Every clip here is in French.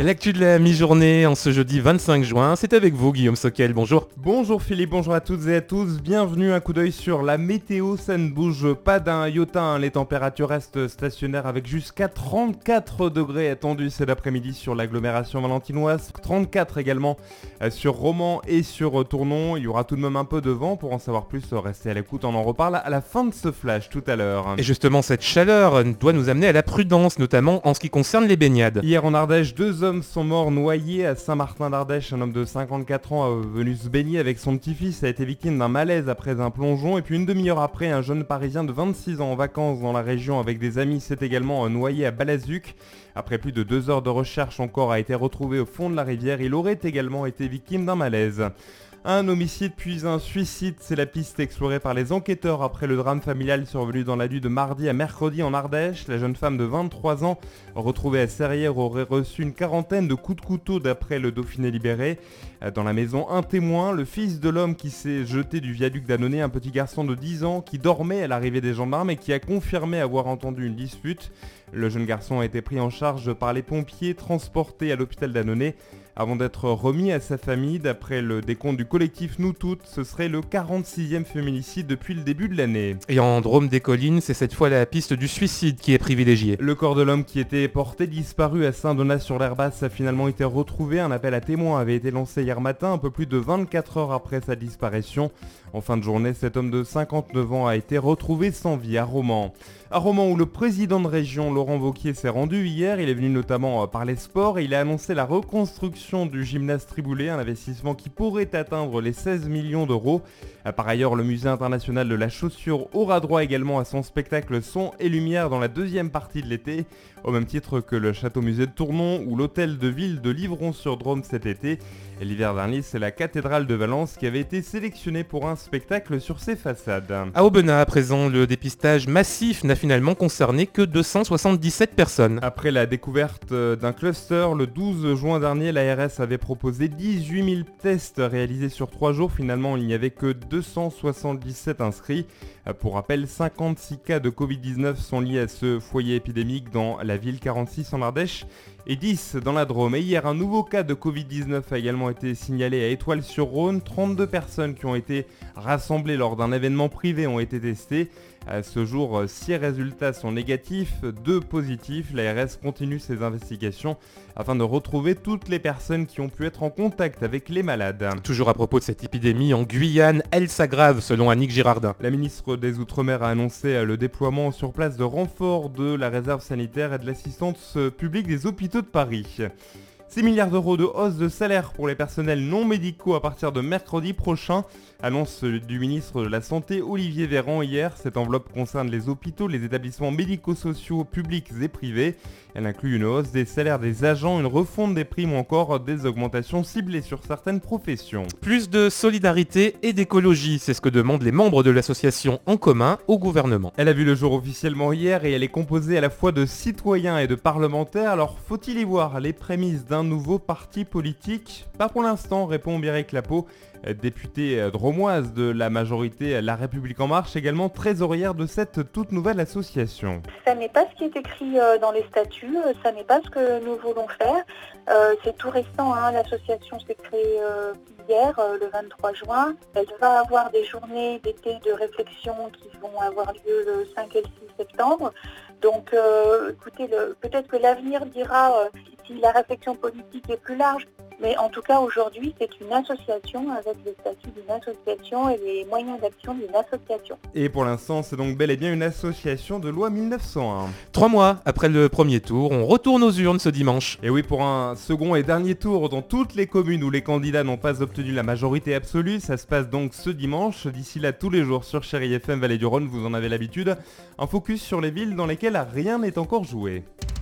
L'actu de la mi-journée en ce jeudi 25 juin, c'est avec vous Guillaume Soquel, bonjour. Bonjour Philippe, bonjour à toutes et à tous, bienvenue, un coup d'œil sur la météo, ça ne bouge pas d'un iota, les températures restent stationnaires avec jusqu'à 34 degrés attendus cet après-midi sur l'agglomération valentinoise, 34 également sur Romans et sur Tournon, il y aura tout de même un peu de vent, pour en savoir plus, restez à l'écoute, on en reparle à la fin de ce flash tout à l'heure. Et justement cette chaleur doit nous amener à la prudence, notamment en ce qui concerne les baignades. Hier en Ardèche, 2 hommes sont morts noyés à Saint-Martin-d'Ardèche. Un homme de 54 ans venu se baigner avec son petit-fils a été victime d'un malaise après un plongeon. Et puis une demi-heure après, un jeune Parisien de 26 ans en vacances dans la région avec des amis s'est également noyé à Balazuc. Après plus de 2 heures de recherche, son corps a été retrouvé au fond de la rivière. Il aurait également été victime d'un malaise. Un homicide puis un suicide, c'est la piste explorée par les enquêteurs après le drame familial survenu dans la nuit de mardi à mercredi en Ardèche. La jeune femme de 23 ans, retrouvée à Serrières, aurait reçu une quarantaine de coups de couteau d'après le Dauphiné libéré. Dans la maison, un témoin, le fils de l'homme qui s'est jeté du viaduc d'Annonay, un petit garçon de 10 ans qui dormait à l'arrivée des gendarmes et qui a confirmé avoir entendu une dispute. Le jeune garçon a été pris en charge par les pompiers, transporté à l'hôpital d'Annonay avant d'être remis à sa famille. D'après le décompte du collectif Nous Toutes, ce serait le 46e féminicide depuis le début de l'année. Et en Drôme des Collines, c'est cette fois la piste du suicide qui est privilégiée. Le corps de l'homme qui était porté disparu à Saint-Donat-sur-l'Herbasse a finalement été retrouvé. Un appel à témoins avait été lancé hier matin, un peu plus de 24 heures après sa disparition. En fin de journée, cet homme de 59 ans a été retrouvé sans vie à Romans. À Romans où le président de région, Laurent Wauquiez, s'est rendu hier. Il est venu notamment parler sport et il a annoncé la reconstruction du gymnase Triboulet, un investissement qui pourrait atteindre les 16 millions d'euros. Par ailleurs, le musée international de la chaussure aura droit également à son spectacle Son et Lumière dans la deuxième partie de l'été, au même titre que le château-musée de Tournon ou l'hôtel de ville de Livron-sur-Drôme cet été. Et l'hiver dernier, c'est la cathédrale de Valence qui avait été sélectionnée pour un spectacle sur ses façades. À Aubenas, à présent, le dépistage massif n'a finalement concerné que 277 personnes. Après la découverte d'un cluster, le 12 juin dernier, l'ARS avait proposé 18 000 tests réalisés sur 3 jours. Finalement, il n'y avait que 277 inscrits. Pour rappel, 56 cas de Covid-19 sont liés à ce foyer épidémique dans la ville, 46 en Ardèche et 10 dans la Drôme. Et hier, un nouveau cas de Covid-19 a également été signalé à Étoile-sur-Rhône. 32 personnes qui ont été rassemblées lors d'un événement privé ont été testées. À ce jour, 6 résultats sont négatifs, 2 positifs. L'ARS continue ses investigations afin de retrouver toutes les personnes qui ont pu être en contact avec les malades. Toujours à propos de cette épidémie, en Guyane, elle s'aggrave selon Annick Girardin. La ministre des Outre-mer a annoncé le déploiement sur place de renforts de la réserve sanitaire et de l'assistance publique des hôpitaux de Paris. 6 milliards d'euros de hausse de salaire pour les personnels non médicaux à partir de mercredi prochain, annonce du ministre de la Santé Olivier Véran hier. Cette enveloppe concerne les hôpitaux, les établissements médico-sociaux publics et privés. Elle inclut une hausse des salaires des agents, une refonte des primes ou encore des augmentations ciblées sur certaines professions. Plus de solidarité et d'écologie, c'est ce que demandent les membres de l'association En Commun au gouvernement. Elle a vu le jour officiellement hier et elle est composée à la fois de citoyens et de parlementaires. Alors faut-il y voir les prémices d'un nouveau parti politique ? Pas pour l'instant, répond Mireille Clapeau, députée dromoise de la majorité La République En Marche, également trésorière de cette toute nouvelle association. Ça n'est pas ce qui est écrit dans les statuts, ça n'est pas ce que nous voulons faire. C'est tout récent, l'association s'est créée hier, le 23 juin. Elle va avoir des journées d'été de réflexion qui vont avoir lieu le 5 et le 6 septembre. Donc écoutez, peut-être que l'avenir dira si la réflexion politique est plus large. Mais en tout cas, aujourd'hui, c'est une association avec le statut d'une association et les moyens d'action d'une association. Et pour l'instant, c'est donc bel et bien une association de loi 1901. 3 mois après le premier tour, on retourne aux urnes ce dimanche. Et oui, pour un second et dernier tour dans toutes les communes où les candidats n'ont pas obtenu la majorité absolue, ça se passe donc ce dimanche. D'ici là, tous les jours sur Chéri FM Vallée du Rhône, vous en avez l'habitude, un focus sur les villes dans lesquelles rien n'est encore joué.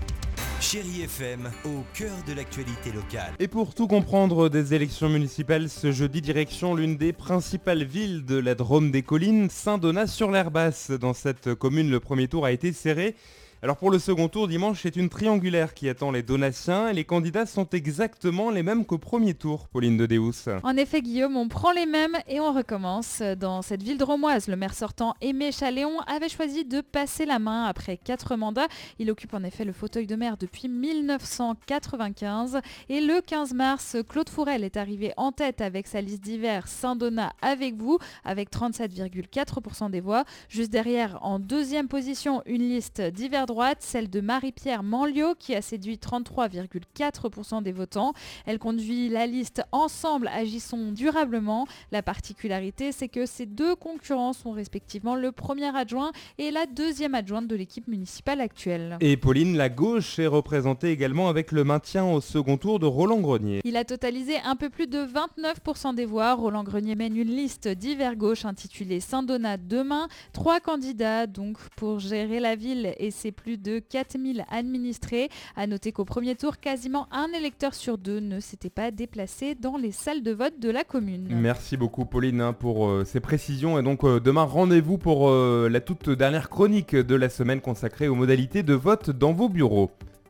Chéri FM, au cœur de l'actualité locale. Et pour tout comprendre des élections municipales, ce jeudi, direction l'une des principales villes de la Drôme des Collines, Saint-Donat-sur-l'Herbasse. Dans cette commune, le premier tour a été serré. Alors pour le second tour dimanche, c'est une triangulaire qui attend les Donatiens et les candidats sont exactement les mêmes qu'au premier tour, Pauline de Deus. En effet, Guillaume, on prend les mêmes et on recommence. Dans cette ville drômoise, le maire sortant Aimé Chaléon avait choisi de passer la main après 4 mandats. Il occupe en effet le fauteuil de maire depuis 1995 et le 15 mars, Claude Fourel est arrivé en tête avec sa liste d'hiver Saint-Donat avec vous, avec 37,4% des voix. Juste derrière, en deuxième position, une liste d'hiver droite, celle de Marie-Pierre Manliot qui a séduit 33,4% des votants. Elle conduit la liste Ensemble agissons durablement. La particularité, c'est que ces deux concurrents sont respectivement le premier adjoint et la deuxième adjointe de l'équipe municipale actuelle. Et Pauline, la gauche est représentée également avec le maintien au second tour de Roland Grenier. Il a totalisé un peu plus de 29% des voix. Roland Grenier mène une liste d'hiver gauche intitulée Saint-Donat demain. 3 candidats donc pour gérer la ville et ses plus de 4000 administrés. À noter qu'au premier tour, quasiment un électeur sur 2 ne s'était pas déplacé dans les salles de vote de la commune. Merci beaucoup Pauline pour ces précisions et donc demain rendez-vous pour la toute dernière chronique de la semaine consacrée aux modalités de vote dans vos bureaux.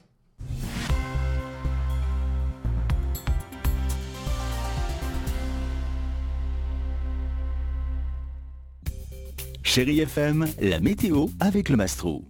Chérie FM, la météo avec le Mastro.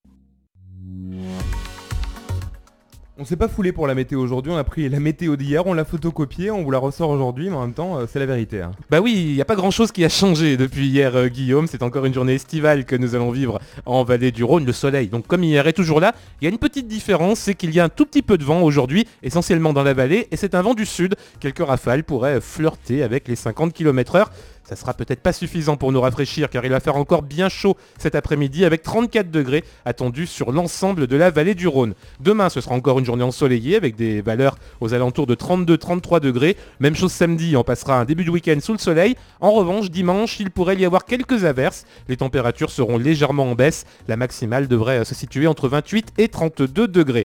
On s'est pas foulé pour la météo aujourd'hui, on a pris la météo d'hier, on l'a photocopiée, on vous la ressort aujourd'hui, mais en même temps, c'est la vérité. Hein. Bah oui, il n'y a pas grand chose qui a changé depuis hier, Guillaume. C'est encore une journée estivale que nous allons vivre en vallée du Rhône. Le soleil, donc comme hier, est toujours là. Il y a une petite différence, c'est qu'il y a un tout petit peu de vent aujourd'hui, essentiellement dans la vallée, et c'est un vent du sud. Quelques rafales pourraient flirter avec les 50 km/h. Ça sera peut-être pas suffisant pour nous rafraîchir car il va faire encore bien chaud cet après-midi avec 34 degrés attendus sur l'ensemble de la vallée du Rhône. Demain, ce sera encore une journée ensoleillée avec des valeurs aux alentours de 32-33 degrés. Même chose samedi, on passera un début de week-end sous le soleil. En revanche, dimanche, il pourrait y avoir quelques averses. Les températures seront légèrement en baisse. La maximale devrait se situer entre 28 et 32 degrés.